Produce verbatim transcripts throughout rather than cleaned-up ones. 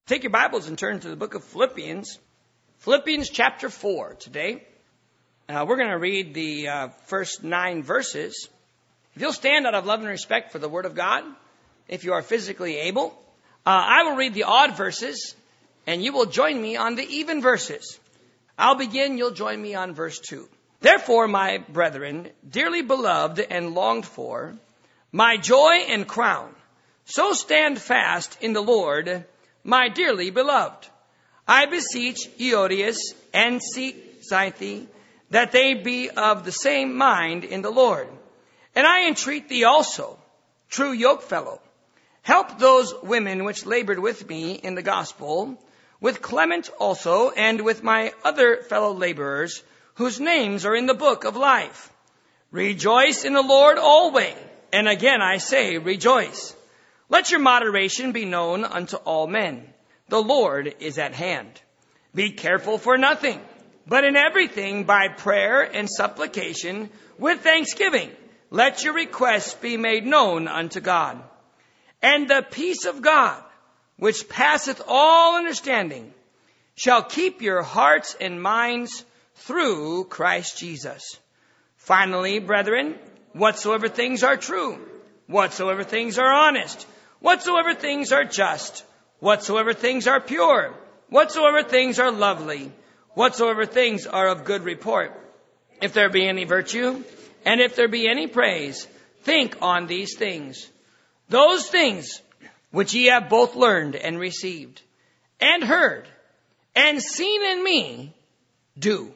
Take your Bibles and turn to the book of Philippians. Philippians chapter four today. Uh, we're going to read the uh, first nine verses. If you'll stand out of love and respect for the Word of God, if you are physically able, uh, I will read the odd verses, and you will join me on the even verses. I'll begin, you'll join me on verse two. Therefore, my brethren, dearly beloved and longed for, my joy and crown, so stand fast in the Lord, my dearly beloved. I beseech Euodias and Syntyche that they be of the same mind in the Lord. And I entreat thee also, true yokefellow, help those women which labored with me in the gospel, with Clement also, and with my other fellow laborers, whose names are in the book of life. Rejoice in the Lord always. And again I say, rejoice. Let your moderation be known unto all men. The Lord is at hand. Be careful for nothing, but in everything by prayer and supplication with thanksgiving, let your requests be made known unto God. And the peace of God, which passeth all understanding, shall keep your hearts and minds through Christ Jesus. Finally, brethren, whatsoever things are true, whatsoever things are honest, whatsoever things are just, whatsoever things are pure, whatsoever things are lovely, whatsoever things are of good report, if there be any virtue, and if there be any praise, think on these things. Those things which ye have both learned and received, and heard, and seen in me, do.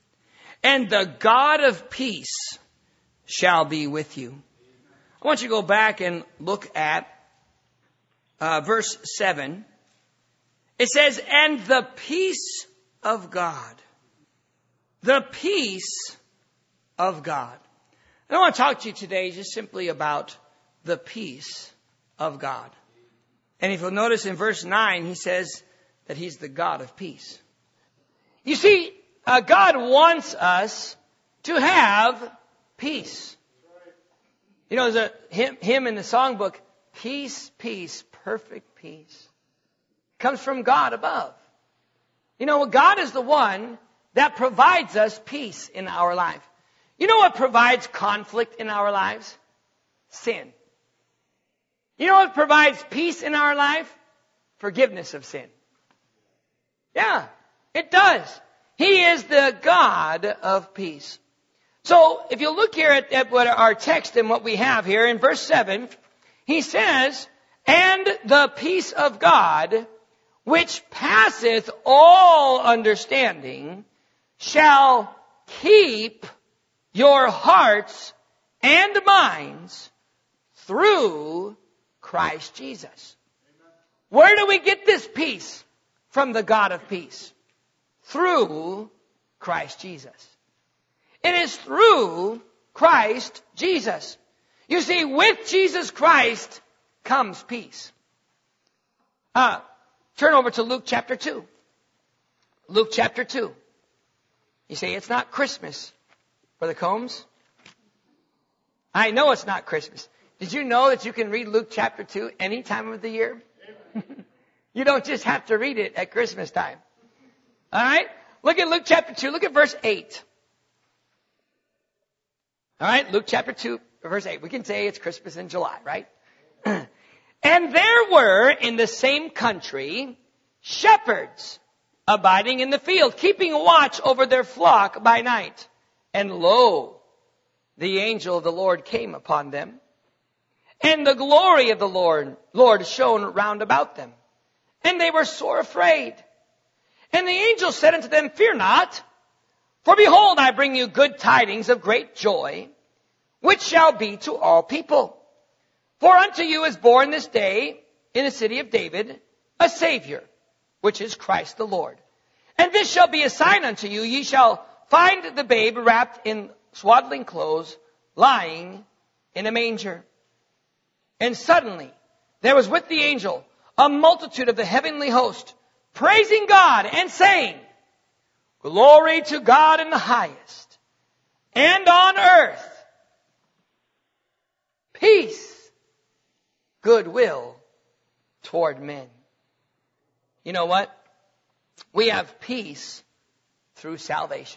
And the God of peace shall be with you. I want you to go back and look at Uh, verse seven, it says, and the peace of God. The peace of God. And I want to talk to you today just simply about the peace of God. And if you'll notice in verse nine, he says that he's the God of peace. You see, uh, God wants us to have peace. You know, there's a hymn, hymn in the songbook, peace, peace, perfect peace, comes from God above. You know, God is the one that provides us peace in our life. You know what provides conflict in our lives? Sin. You know what provides peace in our life? Forgiveness of sin. Yeah, it does. He is the God of peace. So if you look here at, at what our text and what we have here in verse seven, he says, and the peace of God, which passeth all understanding, shall keep your hearts and minds through Christ Jesus. Where do we get this peace? From the God of peace. Through Christ Jesus. It is through Christ Jesus. You see, with Jesus Christ comes peace. Uh, turn over to Luke chapter two. Luke chapter two. You say, it's not Christmas, Brother Combs. I know it's not Christmas. Did you know that you can read Luke chapter two any time of the year? You don't just have to read it at Christmas time. All right? Look at Luke chapter two. Look at verse eight. All right? Luke chapter two, verse eight. We can say it's Christmas in July, right? And there were in the same country shepherds abiding in the field, keeping watch over their flock by night. And lo, the angel of the Lord came upon them. And the glory of the Lord, Lord shone round about them. And they were sore afraid. And the angel said unto them, fear not, for behold, I bring you good tidings of great joy, which shall be to all people. For unto you is born this day in the city of David a Savior, which is Christ the Lord. And this shall be a sign unto you, ye shall find the babe wrapped in swaddling clothes, lying in a manger. And suddenly there was with the angel a multitude of the heavenly host, praising God and saying, glory to God in the highest, and on earth, peace, goodwill toward men. You know what? We have peace through salvation.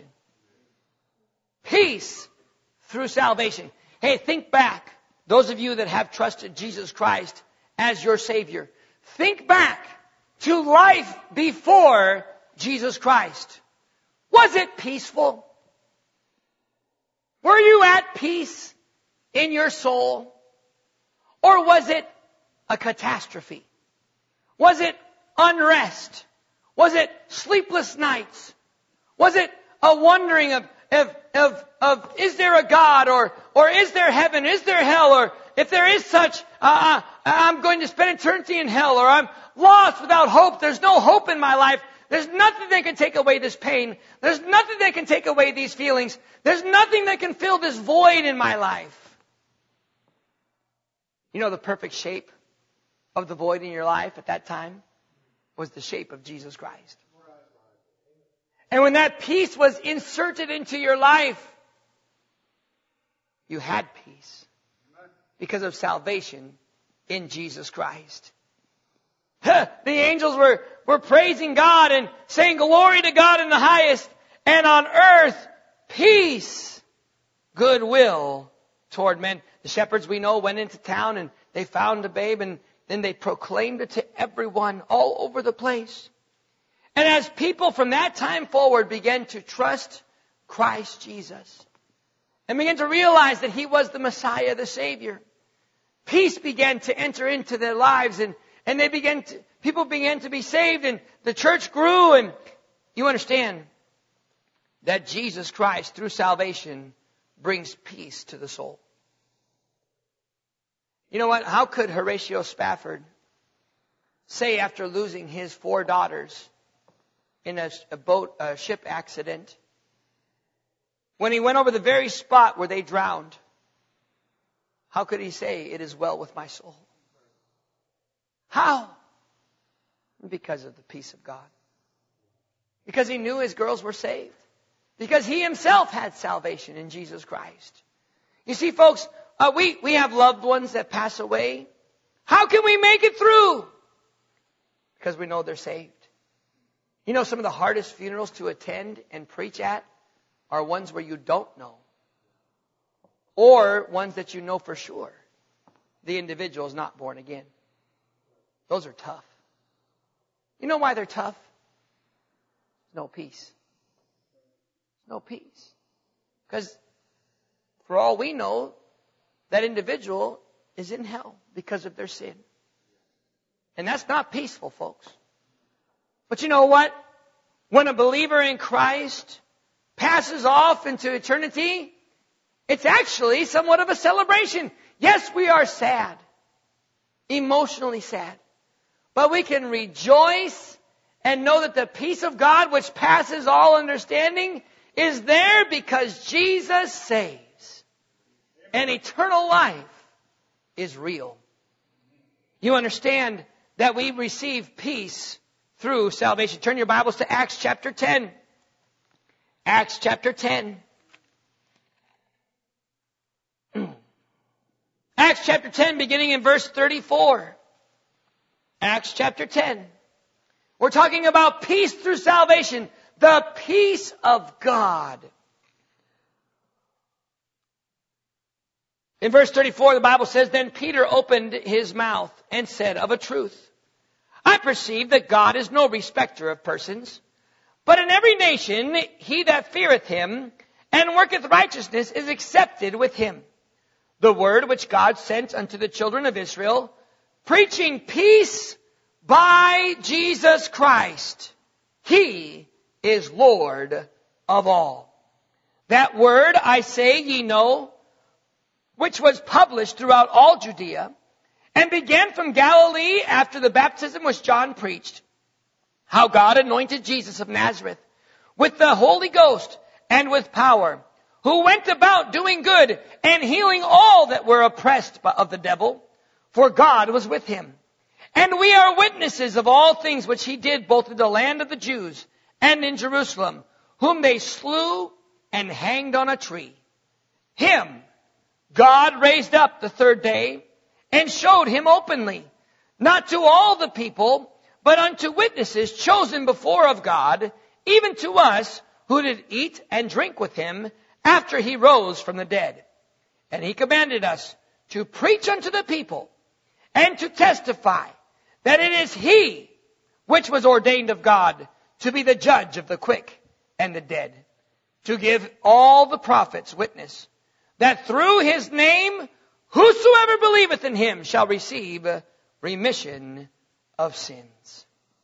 Peace through salvation. Hey, think back. Those of you that have trusted Jesus Christ as your Savior, think back to life before Jesus Christ. Was it peaceful? Were you at peace in your soul? Or was it a catastrophe? Was it unrest? Was it sleepless nights? Was it a wondering of, of, of, of is there a God? Or, or is there heaven? Is there hell? Or if there is such, uh, I'm going to spend eternity in hell. Or I'm lost without hope. There's no hope in my life. There's nothing that can take away this pain. There's nothing that can take away these feelings. There's nothing that can fill this void in my life. You know the perfect shape of the void in your life at that time was the shape of Jesus Christ. And when that peace was inserted into your life, you had peace because of salvation in Jesus Christ. The angels were, were praising God and saying glory to God in the highest, and on earth peace, goodwill toward men. The shepherds, we know, went into town and they found a babe, and then they proclaimed it to everyone all over the place. And as people from that time forward began to trust Christ Jesus and began to realize that He was the Messiah, the Savior, peace began to enter into their lives, and, and they began to, people began to be saved, and the church grew. And you understand that Jesus Christ, through salvation, brings peace to the soul. You know what? How could Horatio Spafford say, after losing his four daughters in a, a boat, a ship accident, when he went over the very spot where they drowned, how could he say, it is well with my soul? How? Because of the peace of God. Because he knew his girls were saved. Because he himself had salvation in Jesus Christ. You see, folks, uh, we, we have loved ones that pass away. How can we make it through? Because we know they're saved. You know, some of the hardest funerals to attend and preach at are ones where you don't know. Or ones that you know for sure the individual is not born again. Those are tough. You know why they're tough? No peace. No peace. Because for all we know, that individual is in hell because of their sin. And that's not peaceful, folks. But you know what? When a believer in Christ passes off into eternity, it's actually somewhat of a celebration. Yes, we are sad. Emotionally sad. But we can rejoice and know that the peace of God, which passes all understanding, is there because Jesus saves. And eternal life is real. You understand that we receive peace through salvation. Turn your Bibles to Acts chapter ten. Acts chapter ten. Acts chapter ten, beginning in verse thirty-four. Acts chapter ten. We're talking about peace through salvation. The peace of God. In verse thirty-four, the Bible says, Then Peter opened his mouth and said, Of a truth, I perceive that God is no respecter of persons, but in every nation he that feareth him and worketh righteousness is accepted with him. The word which God sent unto the children of Israel, preaching peace by Jesus Christ. He is Lord of all. That word, I say, ye know, which was published throughout all Judea, and began from Galilee after the baptism which John preached, how God anointed Jesus of Nazareth with the Holy Ghost and with power, who went about doing good and healing all that were oppressed of the devil, for God was with him. And we are witnesses of all things which he did both in the land of the Jews and in Jerusalem, whom they slew and hanged on a tree. Him God raised up the third day and showed him openly, not to all the people, but unto witnesses chosen before of God, even to us who did eat and drink with him after he rose from the dead. And he commanded us to preach unto the people and to testify that it is he which was ordained of God to be the judge of the quick and the dead, to give all the prophets witness that through his name whosoever believeth in him shall receive remission of sins.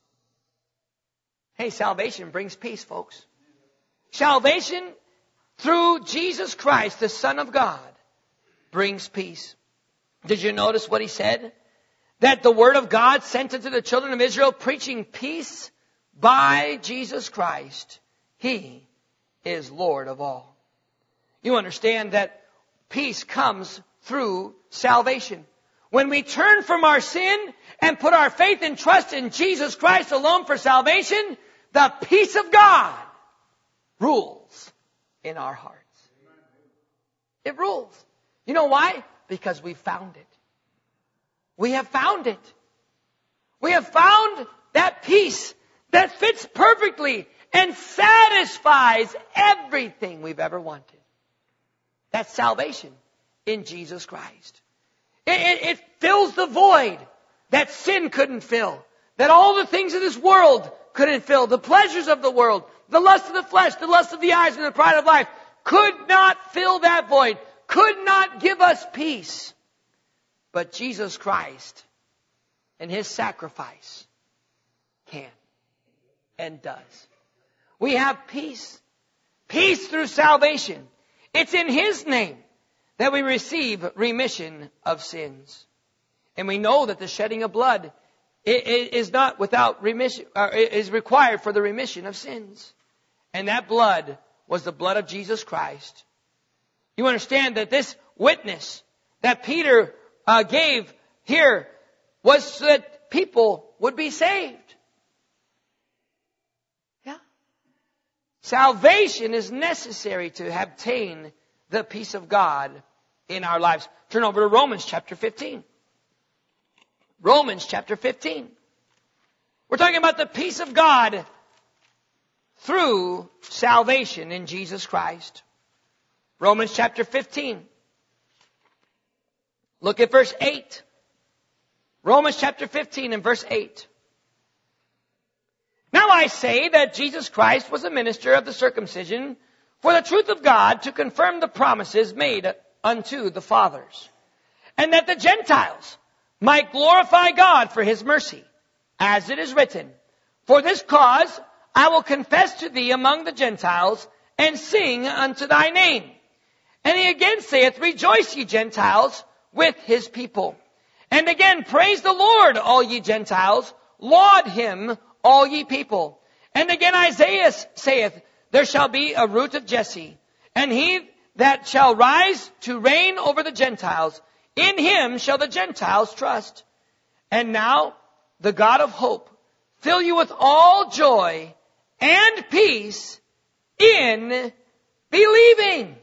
Hey, salvation brings peace, folks. Salvation through Jesus Christ, the Son of God, brings peace. Did you notice what he said? That the word of God sent unto the children of Israel, preaching peace by Jesus Christ. He is Lord of all. You understand that peace comes through salvation. When we turn from our sin and put our faith and trust in Jesus Christ alone for salvation, the peace of God rules in our hearts. It rules. You know why? Because we found it. We have found it. We have found that peace that fits perfectly and satisfies everything we've ever wanted. That's salvation in Jesus Christ. It, it, it fills the void that sin couldn't fill, that all the things of this world couldn't fill, the pleasures of the world, the lust of the flesh, the lust of the eyes, and the pride of life could not fill that void, could not give us peace. But Jesus Christ and his sacrifice can and does. We have peace. Peace through salvation. It's in his name that we receive remission of sins. And we know that the shedding of blood is not without remission, or is required for the remission of sins. And that blood was the blood of Jesus Christ. You understand that this witness that Peter uh, gave here was so that people would be saved. Yeah. Salvation is necessary to obtain the peace of God in our lives. Turn over to Romans chapter fifteen. Romans chapter fifteen. We're talking about the peace of God through salvation in Jesus Christ. Romans chapter fifteen. Look at verse eight. Romans chapter fifteen and verse eight. Now I say that Jesus Christ was a minister of the circumcision for the truth of God, to confirm the promises made unto the fathers, and that the Gentiles might glorify God for his mercy, as it is written, for this cause I will confess to thee among the Gentiles, and sing unto thy name. And he again saith, rejoice, ye Gentiles, with his people. And again, praise the Lord, all ye Gentiles. Laud him, all ye people. And again, Isaiah saith, there shall be a root of Jesse, and he that shall rise to reign over the Gentiles, in him shall the Gentiles trust. And now, the God of hope fill you with all joy and peace in believing,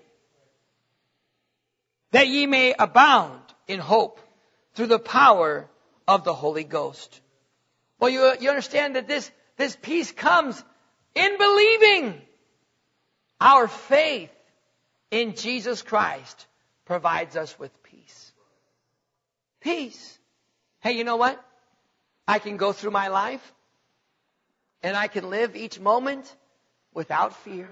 that ye may abound in hope through the power of the Holy Ghost. Well, you, you understand that this, this peace comes in believing. Our faith in Jesus Christ provides us with peace. Peace. Hey, you know what? I can go through my life and I can live each moment without fear.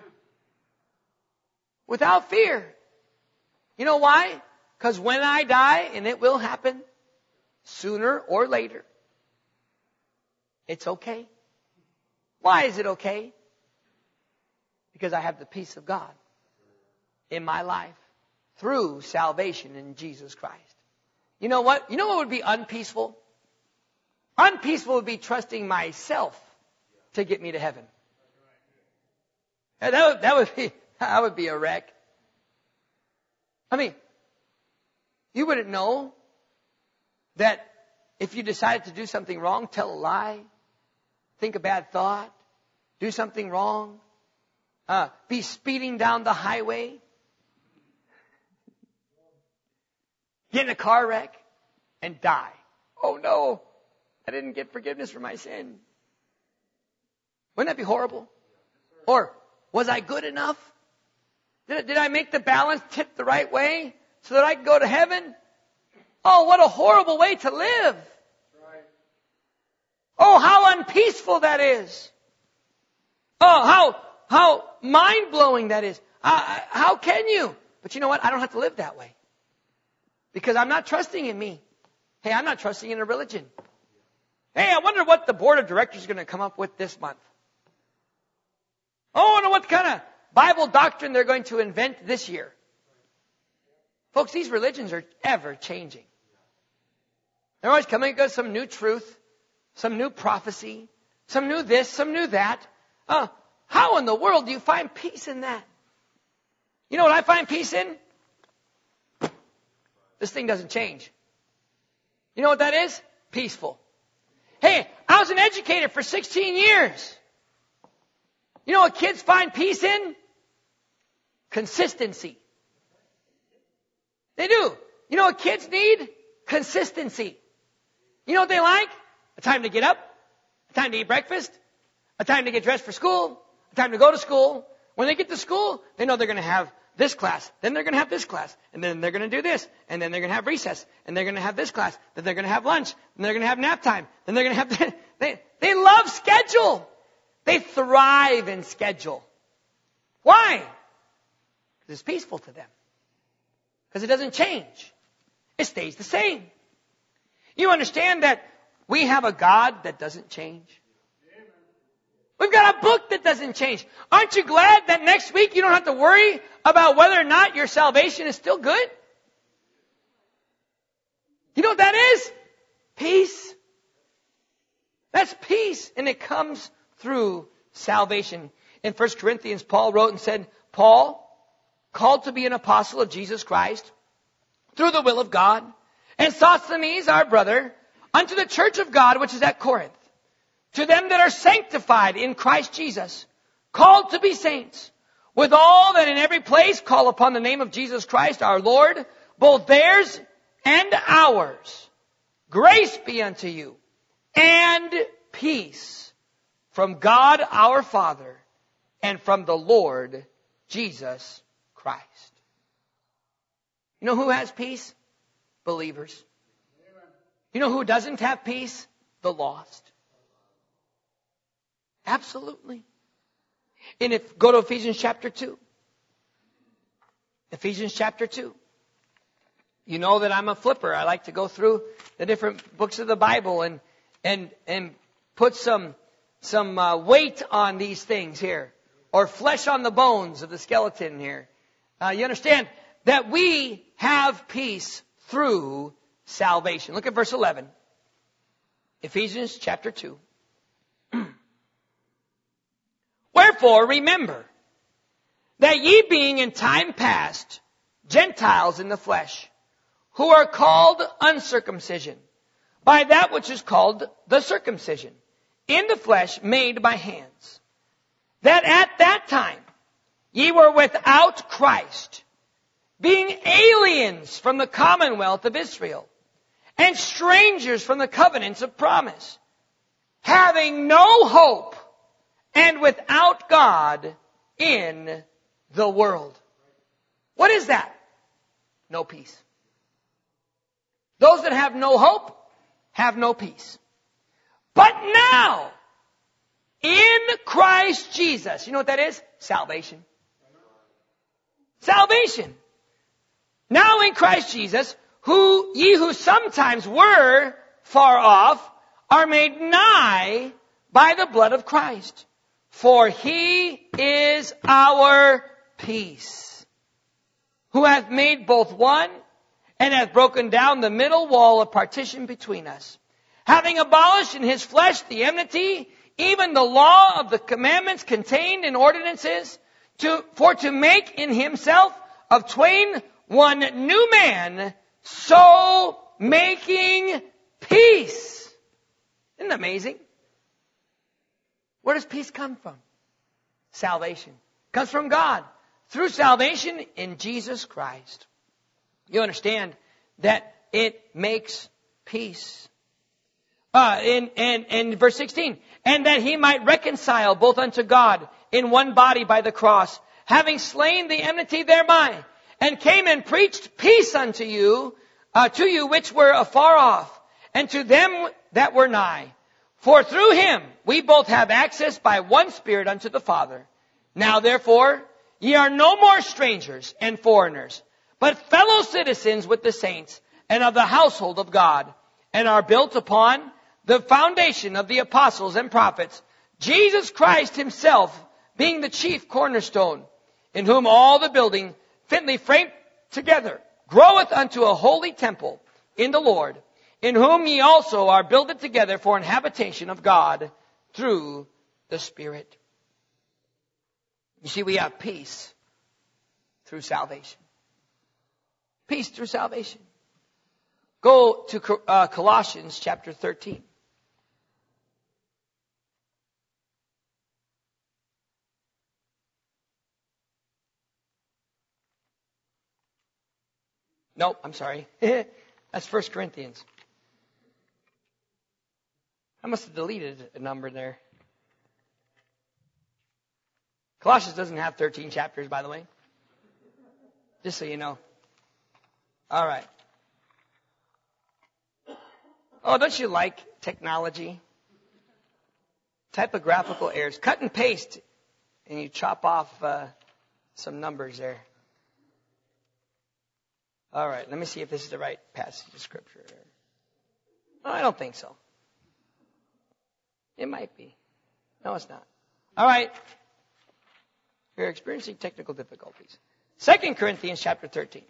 Without fear. You know why? Because when I die, and it will happen sooner or later, it's okay. Why is it okay? Because I have the peace of God in my life through salvation in Jesus Christ. You know what? You know what would be unpeaceful? Unpeaceful would be trusting myself to get me to heaven. That would, that would be, that would be a wreck. I mean, you wouldn't know that if you decided to do something wrong, tell a lie, think a bad thought, do something wrong, uh, be speeding down the highway, get in a car wreck, and die. Oh no, I didn't get forgiveness for my sin. Wouldn't that be horrible? Or, was I good enough? Did, did I make the balance tip the right way so that I could go to heaven? Oh, what a horrible way to live. Oh, how unpeaceful that is. Oh, how, how mind-blowing that is. Uh, how can you? But you know what? I don't have to live that way. Because I'm not trusting in me. Hey, I'm not trusting in a religion. Hey, I wonder what the board of directors is going to come up with this month. Oh, I wonder what kind of Bible doctrine they're going to invent this year. Folks, these religions are ever changing. They're always coming up with some new truth, some new prophecy, some new this, some new that. Uh, how in the world do you find peace in that? You know what I find peace in? This thing doesn't change. You know what that is? Peaceful. Hey, I was an educator for sixteen years. You know what kids find peace in? Consistency. They do. You know what kids need? Consistency. You know what they like? A time to get up, a time to eat breakfast, a time to get dressed for school, a time to go to school. When they get to school, they know they're going to have this class, then they're going to have this class, and then they're going to do this, and then they're going to have recess, and they're going to have this class, then they're going to have lunch, and they're going to have nap time, then they're going to have... They, they love schedule. They thrive in schedule. Why? Because it's peaceful to them. Because it doesn't change. It stays the same. You understand that we have a God that doesn't change? We've got a book that doesn't change. Aren't you glad that next week you don't have to worry about whether or not your salvation is still good? You know what that is? Peace. That's peace, and it comes through salvation. In First Corinthians, Paul wrote and said, Paul, called to be an apostle of Jesus Christ, through the will of God, and Sosthenes, our brother, unto the church of God which is at Corinth, to them that are sanctified in Christ Jesus, called to be saints, with all that in every place call upon the name of Jesus Christ our Lord, both theirs and ours. Grace be unto you, and peace from God our Father, and from the Lord Jesus Christ. You know who has peace? Believers. You know who doesn't have peace? The lost. Absolutely. And if go to Ephesians chapter two. Ephesians chapter two. You know that I'm a flipper. I like to go through the different books of the Bible and and and put some some uh, weight on these things here, or flesh on the bones of the skeleton here. Uh, you understand that we have peace through salvation. Look at verse eleven. Ephesians chapter two. Wherefore, remember that ye being in time past Gentiles in the flesh, who are called uncircumcision, by that which is called the circumcision, in the flesh made by hands, that at that time ye were without Christ, being aliens from the commonwealth of Israel, and strangers from the covenants of promise, having no hope, and without God in the world. What is that? No peace. Those that have no hope have no peace. But now, in Christ Jesus, you know what that is? Salvation. Salvation. Now in Christ Jesus, who ye who sometimes were far off are made nigh by the blood of Christ. For he is our peace, who hath made both one, and hath broken down the middle wall of partition between us, having abolished in his flesh the enmity, even the law of the commandments contained in ordinances, to, for to make in himself of twain one new man, so making peace. Isn't that amazing? Where does peace come from? Salvation. It comes from God. Through salvation in Jesus Christ. You understand that it makes peace. Uh, in, in, in verse sixteen, and that he might reconcile both unto God in one body by the cross, having slain the enmity thereby, and came and preached peace unto you, uh, to you which were afar off, and to them that were nigh. For through him we both have access by one Spirit unto the Father. Now therefore, ye are no more strangers and foreigners, but fellow citizens with the saints, and of the household of God, and are built upon the foundation of the apostles and prophets, Jesus Christ himself being the chief cornerstone, in whom all the building fitly framed together groweth unto a holy temple in the Lord, in whom ye also are builded together for an habitation of God through the Spirit. You see, we have peace through salvation. Peace through salvation. Go to uh, Colossians chapter thirteen. Nope, I'm sorry. That's First Corinthians. I must have deleted a number there. Colossians doesn't have thirteen chapters, by the way. Just so you know. All right. Oh, don't you like technology? Typographical errors. Cut and paste, and you chop off uh, some numbers there. All right, let me see if this is the right passage of Scripture. No, I don't think so. It might be. No, it's not. All right. You're experiencing technical difficulties. Second Corinthians chapter thirteen.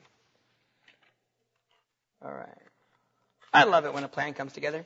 All right. I love it when a plan comes together.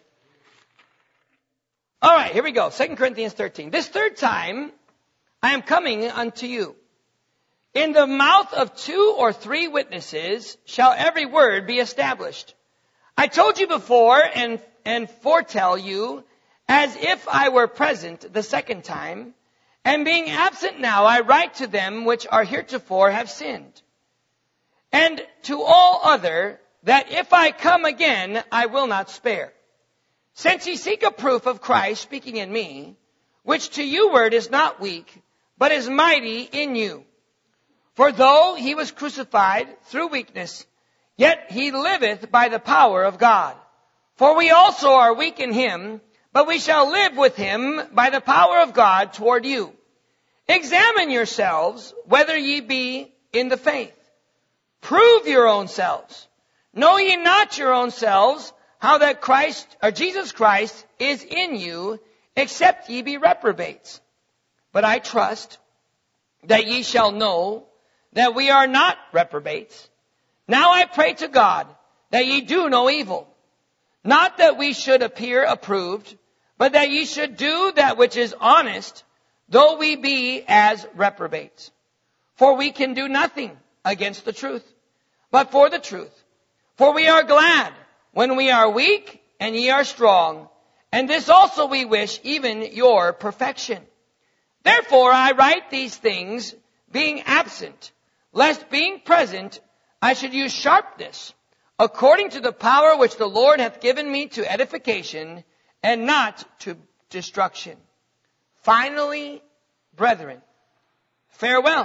All right, here we go. Second Corinthians thirteen. This third time I am coming unto you. In the mouth of two or three witnesses shall every word be established. I told you before and, and foretell you as if I were present the second time, and being absent now I write to them which are heretofore have sinned, and to all other that if I come again I will not spare. Since ye seek a proof of Christ speaking in me, which to you word is not weak, but is mighty in you. For though he was crucified through weakness, yet he liveth by the power of God. For we also are weak in him, but we shall live with him by the power of God toward you. Examine yourselves whether ye be in the faith. Prove your own selves. Know ye not your own selves how that Christ, or Jesus Christ, is in you, except ye be reprobates. But I trust that ye shall know that we are not reprobates. Now I pray to God that ye do no evil. Not that we should appear approved, but that ye should do that which is honest, though we be as reprobates. For we can do nothing against the truth, but for the truth. For we are glad when we are weak and ye are strong, and this also we wish, even your perfection. Therefore I write these things, being absent, lest being present I should use sharpness, according to the power which the Lord hath given me to edification, and not to destruction. Finally, brethren, farewell.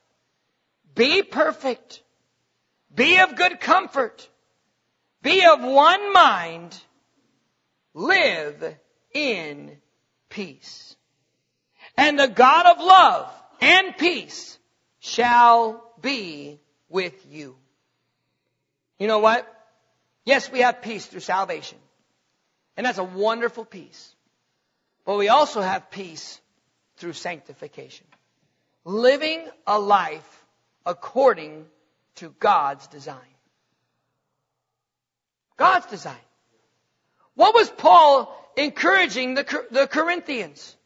Be perfect. Be of good comfort. Be of one mind. Live in peace. And the God of love and peace shall be with you. You know what? Yes, we have peace through salvation. And that's a wonderful peace. But we also have peace through sanctification. Living a life according to God's design. God's design. What was Paul encouraging the, the Corinthians?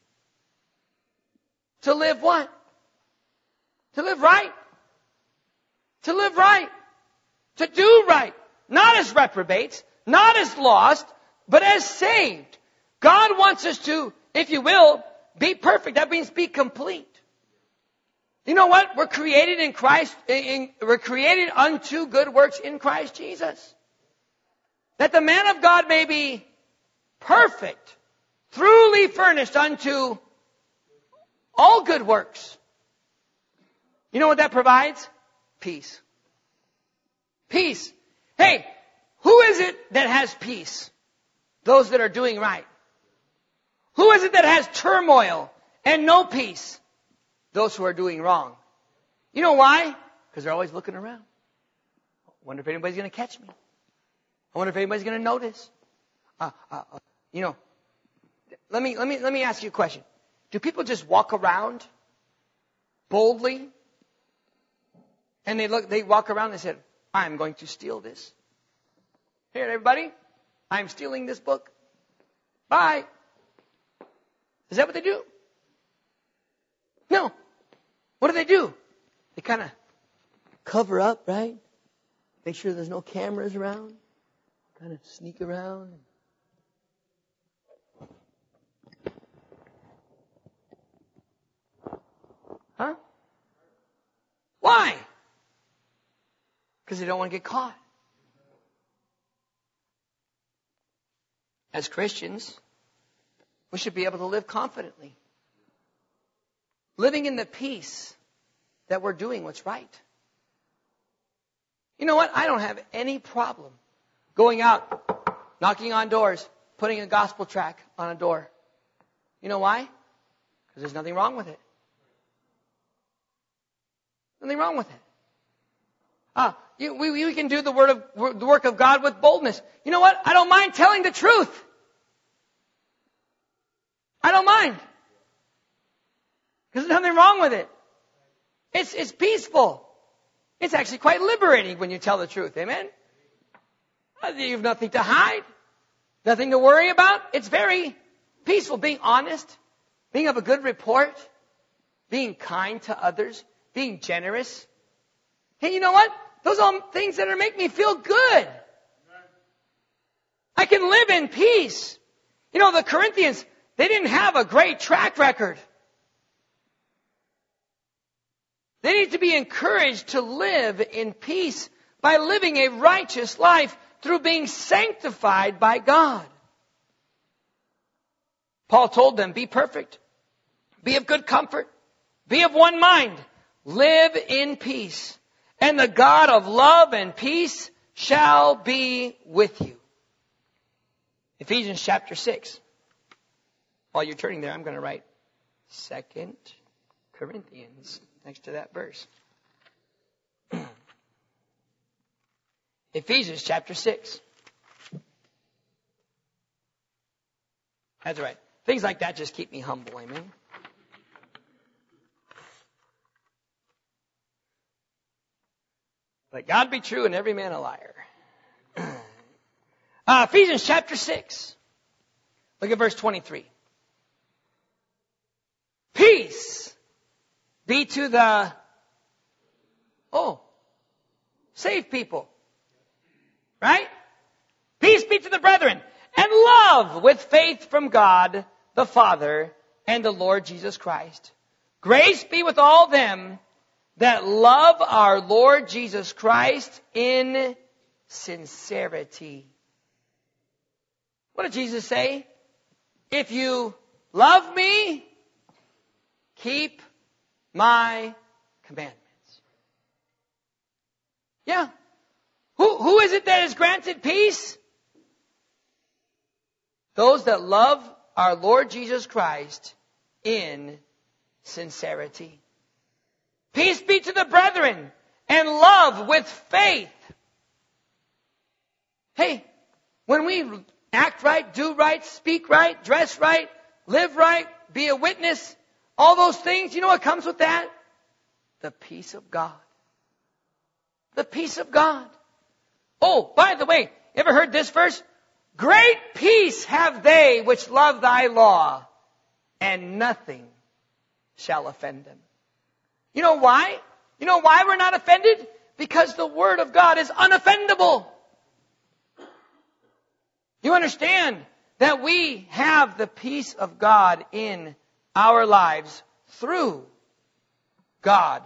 To live what? To live right. To live right. To do right. Not as reprobates, not as lost, but as saved. God wants us to, if you will, be perfect. That means be complete. You know what? We're created in Christ, in, we're created unto good works in Christ Jesus. That the man of God may be perfect, truly furnished unto all good works. You know what that provides? Peace. Peace. Hey, who is it that has peace? Those that are doing right. Who is it that has turmoil and no peace? Those who are doing wrong. You know why? Because they're always looking around. I wonder if anybody's going to catch me. I wonder if anybody's going to notice. Uh, uh, uh, you know, let me let me let me ask you a question. Do people just walk around boldly, and they look, they walk around and say, "I'm going to steal this. Here, everybody, I'm stealing this book. Bye." Is that what they do? No. What do they do? They kind of cover up, right? Make sure there's no cameras around. Kind of sneak around. Huh? Why? Because they don't want to get caught. As Christians, we should be able to live confidently. Living in the peace that we're doing what's right. You know what? I don't have any problem going out, knocking on doors, putting a gospel tract on a door. You know why? Because there's nothing wrong with it. Nothing wrong with it. Ah, you, we, we can do the word of the work of God with boldness. You know what? I don't mind telling the truth. I don't mind. Because there's nothing wrong with it. It's, it's peaceful. It's actually quite liberating when you tell the truth. Amen? You have nothing to hide. Nothing to worry about. It's very peaceful. Being honest. Being of a good report. Being kind to others. Being generous. Hey, you know what? Those are things that are make me feel good. I can live in peace. You know, the Corinthians, they didn't have a great track record. They need to be encouraged to live in peace by living a righteous life through being sanctified by God. Paul told them, be perfect. Be of good comfort. Be of one mind. Live in peace. And the God of love and peace shall be with you. Ephesians chapter six. While you're turning there, I'm going to write Second Corinthians next to that verse. Ephesians chapter six. That's right. Things like that just keep me humble, amen? Let God be true and every man a liar. uh, Ephesians chapter six. Look at verse twenty-three. Peace be to the, oh, saved people. Right? Peace be to the brethren. And love with faith from God the Father and the Lord Jesus Christ. Grace be with all them that love our Lord Jesus Christ in sincerity. What did Jesus say? If you love me, keep my commandments. Yeah. Who, who is it that is granted peace? Those that love our Lord Jesus Christ in sincerity. Peace be to the brethren and love with faith. Hey, when we act right, do right, speak right, dress right, live right, be a witness, all those things, you know what comes with that? The peace of God. The peace of God. Oh, by the way, you ever heard this verse? Great peace have they which love thy law, and nothing shall offend them. You know why? You know why we're not offended? Because the Word of God is unoffendable. You understand that we have the peace of God in our lives through God,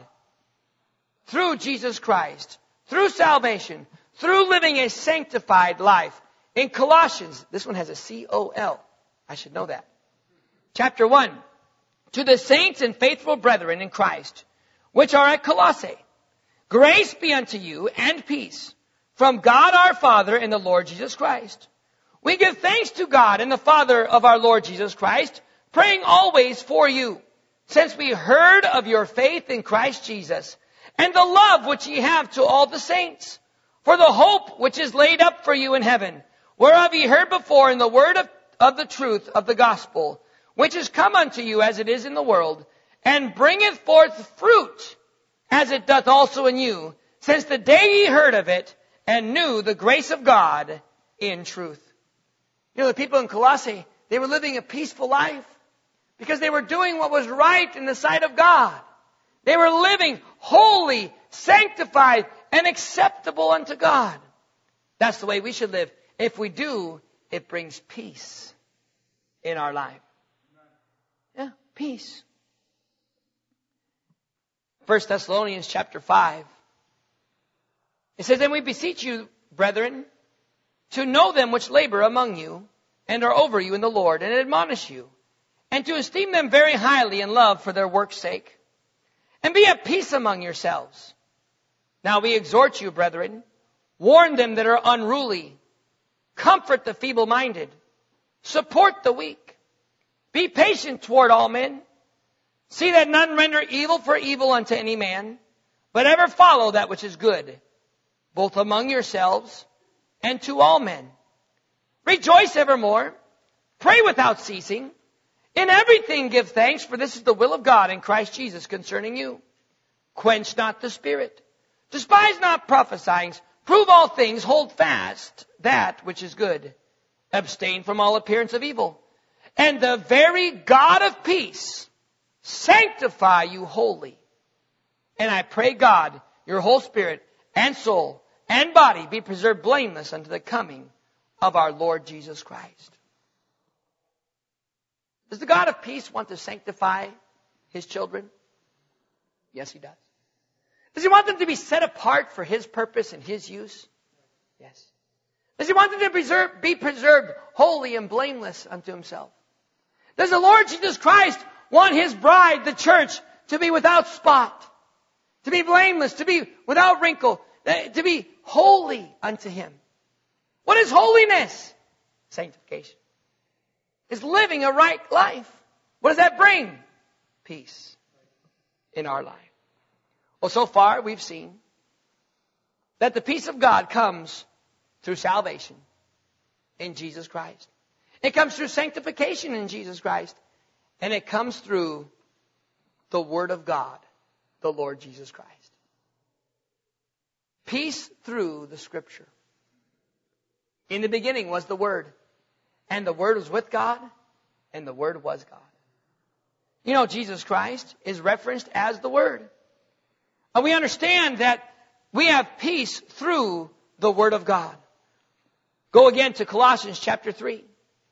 through Jesus Christ, through salvation, through living a sanctified life. in Colossians, this one has a C O L. I should know that. Chapter one. To the saints and faithful brethren in Christ, which are at Colossae, grace be unto you and peace from God our Father and the Lord Jesus Christ. We give thanks to God and the Father of our Lord Jesus Christ, praying always for you, since we heard of your faith in Christ Jesus, and the love which ye have to all the saints, for the hope which is laid up for you in heaven, whereof ye heard before in the word of, of the truth of the gospel, which is come unto you as it is in the world, and bringeth forth fruit, as it doth also in you, since the day ye heard of it, and knew the grace of God in truth. You know, the people in Colossae, they were living a peaceful life, because they were doing what was right in the sight of God. They were living holy, sanctified, and acceptable unto God. That's the way we should live. If we do, it brings peace in our life. Yeah, peace. First Thessalonians chapter five. It says, and we beseech you, brethren, to know them which labor among you, and are over you in the Lord, and admonish you, and to esteem them very highly in love for their work's sake. And be at peace among yourselves. Now we exhort you, brethren, warn them that are unruly, comfort the feeble-minded, support the weak. Be patient toward all men. See that none render evil for evil unto any man, but ever follow that which is good, both among yourselves and to all men. Rejoice evermore. Pray without ceasing. In everything give thanks, for this is the will of God in Christ Jesus concerning you. Quench not the spirit. Despise not prophesying. Prove all things. Hold fast that which is good. Abstain from all appearance of evil. And the very God of peace sanctify you wholly. And I pray God, your whole spirit and soul and body be preserved blameless unto the coming of our Lord Jesus Christ. Does the God of peace want to sanctify His children? Yes, He does. Does He want them to be set apart for His purpose and His use? Yes. Does He want them to preserve, be preserved holy and blameless unto Himself? Does the Lord Jesus Christ want His bride, the church, to be without spot, to be blameless, to be without wrinkle, to be holy unto Him? What is holiness? Sanctification. It's living a right life. What does that bring? Peace in our life. Well, so far we've seen that the peace of God comes through salvation in Jesus Christ. It comes through sanctification in Jesus Christ. And it comes through the Word of God, the Lord Jesus Christ. Peace through the Scripture. In the beginning was the Word. And the Word was with God. And the Word was God. You know, Jesus Christ is referenced as the Word. And we understand that we have peace through the Word of God. Go again to Colossians chapter three.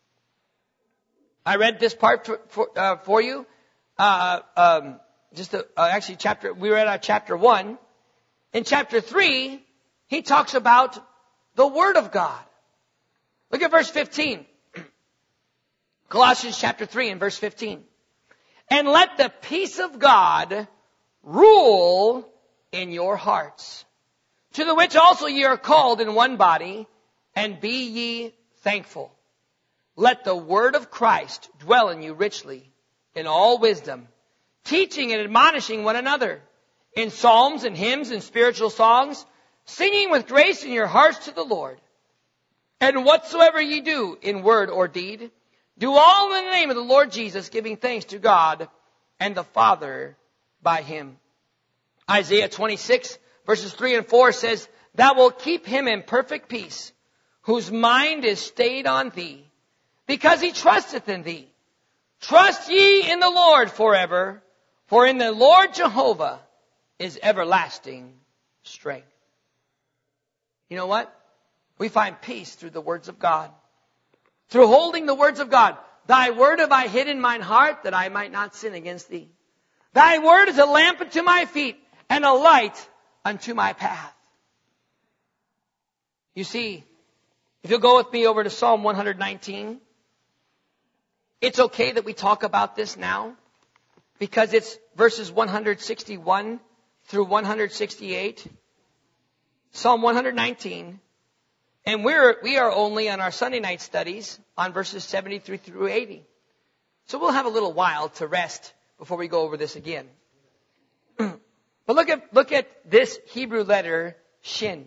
I read this part for, for, uh, for you. Uh, um, just a, uh, actually, chapter. We read out chapter one. In chapter three, he talks about the Word of God. Look at verse fifteen. Colossians chapter three and verse fifteen. And let the peace of God rule in your hearts, to the which also ye are called in one body, and be ye thankful. Let the word of Christ dwell in you richly, in all wisdom, teaching and admonishing one another, in psalms and hymns and spiritual songs, singing with grace in your hearts to the Lord. And whatsoever ye do, in word or deed, do all in the name of the Lord Jesus, giving thanks to God and the Father by Him. Isaiah twenty-six, verses three and four says, Thou wilt keep him in perfect peace, whose mind is stayed on Thee, because he trusteth in Thee. Trust ye in the Lord forever, for in the Lord Jehovah is everlasting strength. You know what? We find peace through the words of God. Through holding the words of God. Thy word have I hid in mine heart, that I might not sin against Thee. Thy word is a lamp unto my feet, and a light unto my path. You see, If you'll go with me over to Psalm one nineteen. It's okay that we talk about this now because it's verses one sixty-one through one sixty-eight. Psalm one nineteen. And we're, we are only on our Sunday night studies on verses seventy-three through eighty. So we'll have a little while to rest before we go over this again. But look at, look at this Hebrew letter, Shin.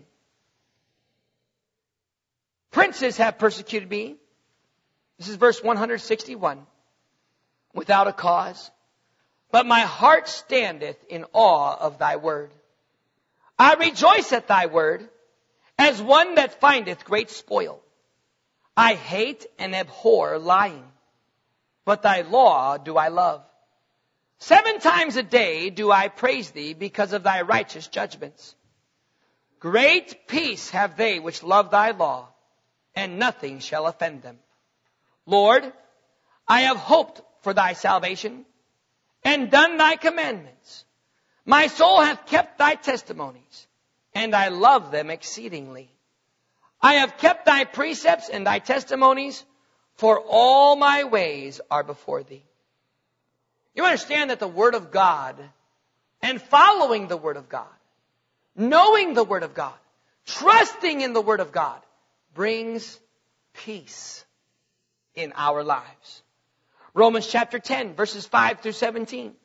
Princes have persecuted me. This is verse one sixty-one. Without a cause. But my heart standeth in awe of thy word. I rejoice at thy word, as one that findeth great spoil. I hate and abhor lying, but thy law do I love. Seven times a day do I praise thee because of thy righteous judgments. Great peace have they which love thy law, and nothing shall offend them. Lord, I have hoped for thy salvation, and done thy commandments. My soul hath kept thy testimonies, and I love them exceedingly. I have kept thy precepts and thy testimonies, for all my ways are before thee. You understand that the Word of God, and following the Word of God, knowing the Word of God, trusting in the Word of God, brings peace in our lives. Romans chapter ten, verses five through seventeen.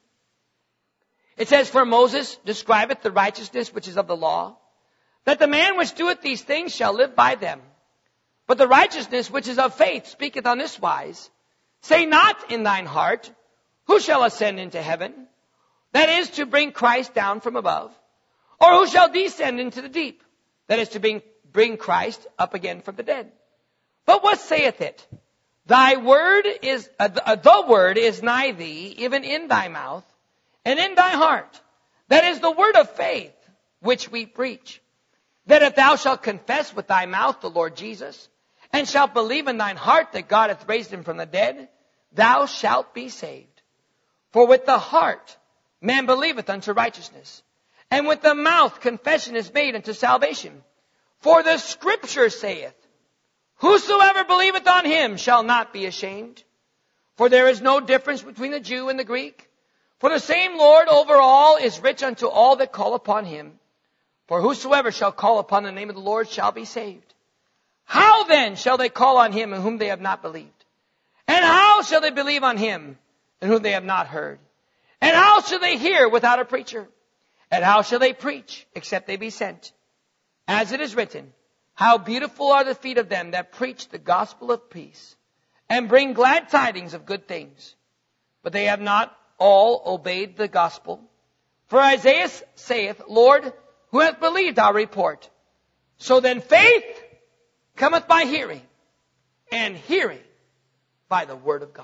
It says, For Moses describeth the righteousness which is of the law, that the man which doeth these things shall live by them. But the righteousness which is of faith speaketh on this wise, Say not in thine heart, Who shall ascend into heaven? That is to bring Christ down from above. Or who shall descend into the deep? That is to bring, bring Christ up again from the dead. But what saith it? Thy word is, uh, the, uh, the word is nigh thee, even in thy mouth, and in thy heart. That is the word of faith, which we preach. That if thou shalt confess with thy mouth the Lord Jesus, and shalt believe in thine heart that God hath raised him from the dead, thou shalt be saved. For with the heart man believeth unto righteousness, and with the mouth confession is made unto salvation. For the scripture saith, Whosoever believeth on him shall not be ashamed. For there is no difference between the Jew and the Greek. For the same Lord over all is rich unto all that call upon him. For whosoever shall call upon the name of the Lord shall be saved. How then shall they call on him in whom they have not believed? And how shall they believe on him in whom they have not heard? And how shall they hear without a preacher? And how shall they preach except they be sent? As it is written, How beautiful are the feet of them that preach the gospel of peace, and bring glad tidings of good things. But they have not all obeyed the gospel. For Isaiah saith, Lord, who hath believed our report? So then faith cometh by hearing, and hearing by the word of God.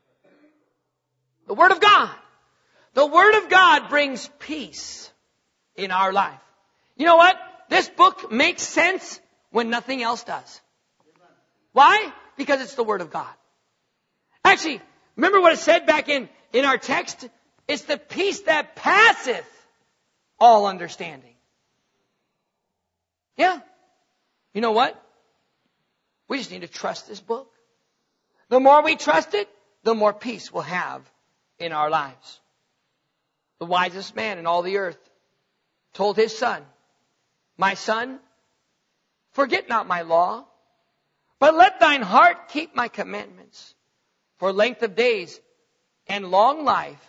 The word of God. The word of God brings peace in our life. You know what? This book makes sense when nothing else does. Why? Because it's the word of God. Actually, remember what it said back in, in our text? It's the peace that passeth all understanding. Yeah. You know what? We just need to trust this book. The more we trust it, the more peace we'll have in our lives. The wisest man in all the earth told his son, My son, forget not my law, but let thine heart keep my commandments. For length of days and long life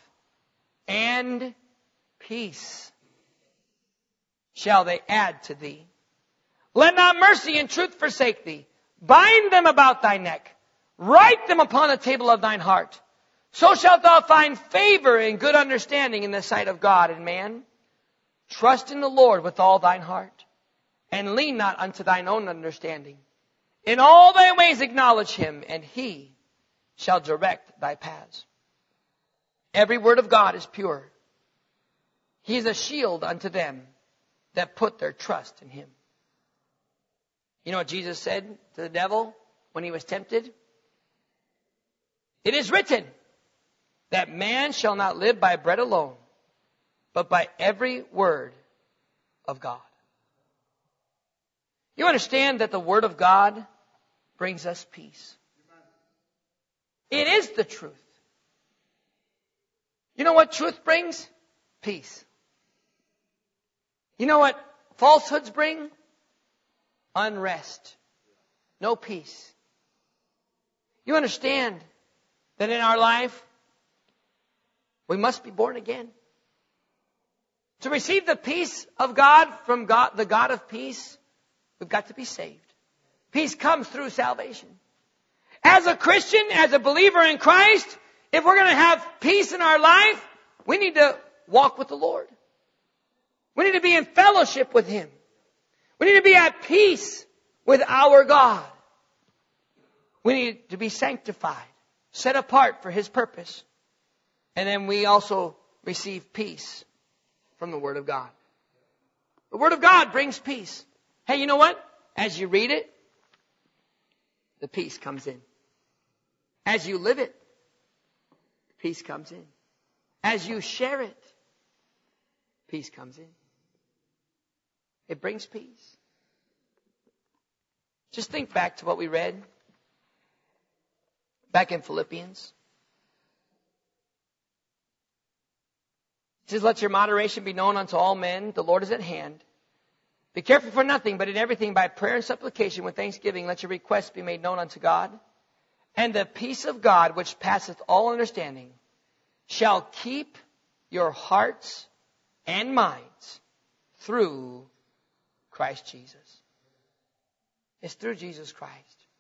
and peace shall they add to thee. Let not mercy and truth forsake thee. Bind them about thy neck. Write them upon the table of thine heart. So shalt thou find favor and good understanding in the sight of God and man. Trust in the Lord with all thine heart, and lean not unto thine own understanding. In all thy ways acknowledge him, and he shall direct thy paths. Every word of God is pure. He is a shield unto them that put their trust in him. You know what Jesus said to the devil when he was tempted? It is written that man shall not live by bread alone, but by every word of God. You understand that the word of God brings us peace. It is the truth. You know what truth brings? Peace. You know what falsehoods bring? Unrest. No peace. You understand that in our life, we must be born again. To receive the peace of God from God, the God of peace, we've got to be saved. Peace comes through salvation. As a Christian, as a believer in Christ, if we're going to have peace in our life, we need to walk with the Lord. We need to be in fellowship with Him. We need to be at peace with our God. We need to be sanctified, set apart for His purpose. And then we also receive peace from the Word of God. The Word of God brings peace. Hey, you know what? As you read it, the peace comes in. As you live it, peace comes in. As you share it, peace comes in. It brings peace. Just think back to what we read back in Philippians. It says, let your moderation be known unto all men. The Lord is at hand. Be careful for nothing, but in everything by prayer and supplication with thanksgiving, let your requests be made known unto God. And the peace of God, which passeth all understanding, shall keep your hearts and minds through Christ Jesus. It's through Jesus Christ.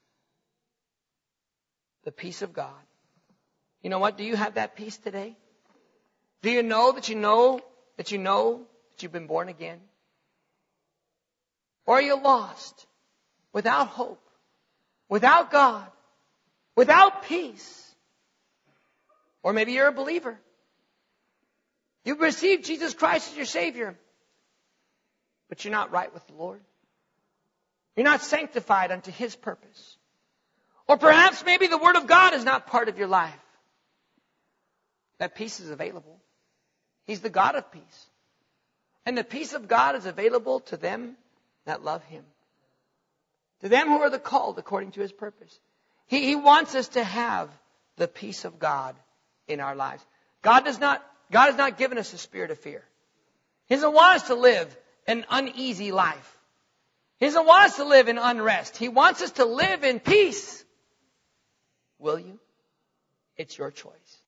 The peace of God. You know what? Do you have that peace today? Do you know that you know that you know that you've been born again? Or are you lost, without hope, without God, without peace? Or maybe you're a believer. You've received Jesus Christ as your Savior, but you're not right with the Lord. You're not sanctified unto His purpose. Or perhaps maybe the Word of God is not part of your life. That peace is available. He's the God of peace. And the peace of God is available to them that love Him. To them who are the called according to His purpose. He, he wants us to have the peace of God in our lives. God does not, God has not given us a spirit of fear. He doesn't want us to live an uneasy life. He doesn't want us to live in unrest. He wants us to live in peace. Will you? It's your choice.